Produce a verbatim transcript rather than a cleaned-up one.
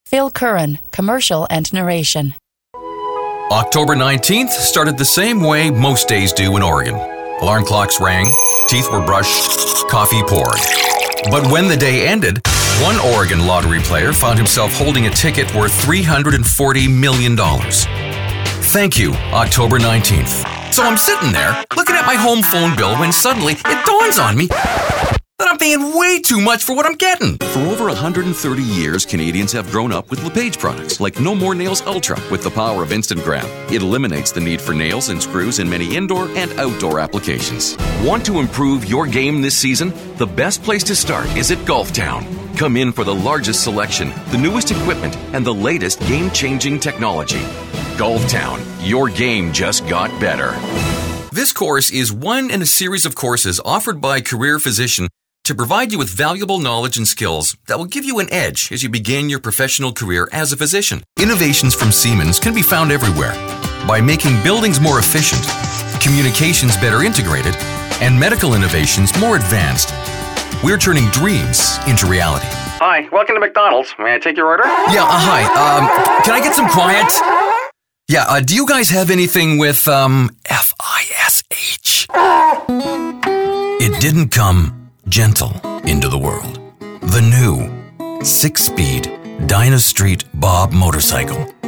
Phil Curran, commercial and narration. October nineteenth started the same way most days do in Oregon. Alarm clocks rang, teeth were brushed, coffee poured. But when the day ended, one Oregon lottery player found himself holding a ticket worth three hundred forty million dollars. Thank you, October nineteenth. So I'm sitting there, looking at my home phone bill when suddenly it dawns on me that I'm paying way too much for what I'm getting. For over one hundred thirty years, Canadians have grown up with LePage products like No More Nails Ultra with the power of Instant Grab. It eliminates the need for nails and screws in many indoor and outdoor applications. Want to improve your game this season? The best place to start is at Golf Town. Come in for the largest selection, the newest equipment, and the latest game-changing technology. Golf Town, your game just got better. This course is one in a series of courses offered by Career Physician to provide you with valuable knowledge and skills that will give you an edge as you begin your professional career as a physician. Innovations from Siemens can be found everywhere by making buildings more efficient, communications better integrated, and medical innovations more advanced. We're turning dreams into reality. Hi, welcome to McDonald's. May I take your order? Yeah, uh, hi. Um, can I get some quiet? Yeah, uh, do you guys have anything with, um, F I S H? It didn't come gentle into the world. The new six-speed Dynastreet Bob motorcycle.